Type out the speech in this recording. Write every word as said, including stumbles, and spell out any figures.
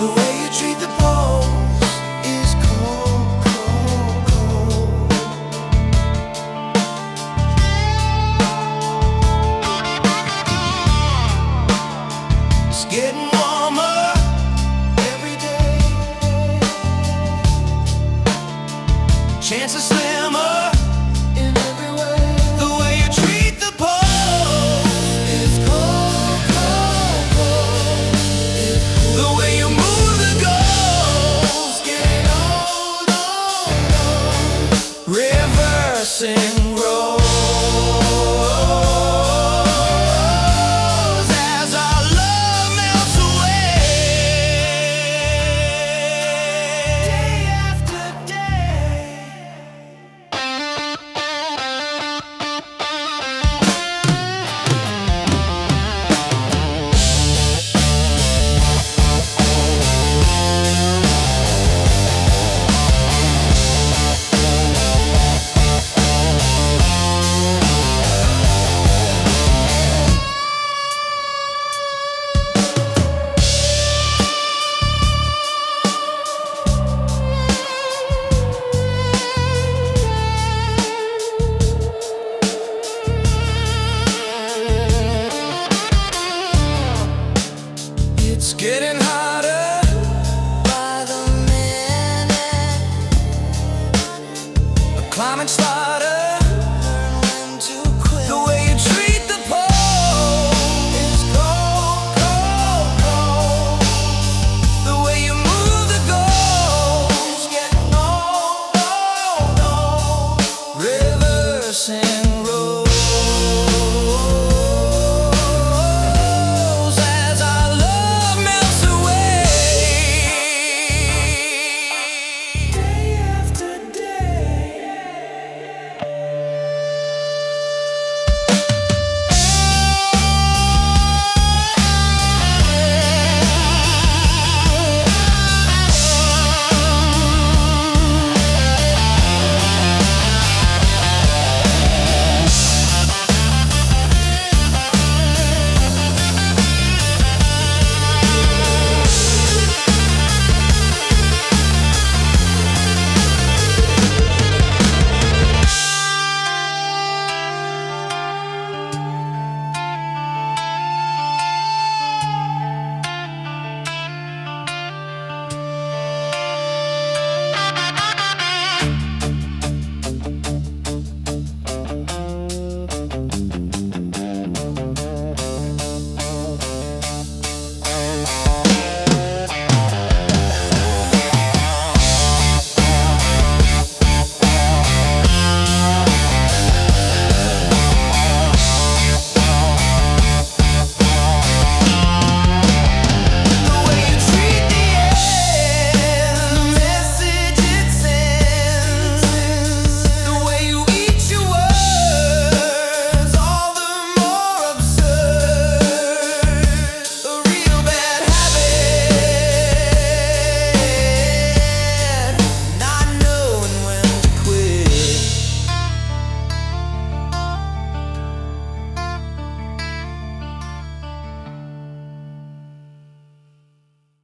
The way you treat the poles is cold, cold, cold. It's getting warmer every day. Chances slimmer in every way. The way you treat the poles is cold, cold, cold. The way you move the goals, getting old, old, old. Reversing roles as our love melts away. Day after day. It's getting harder by the minute. A climate started.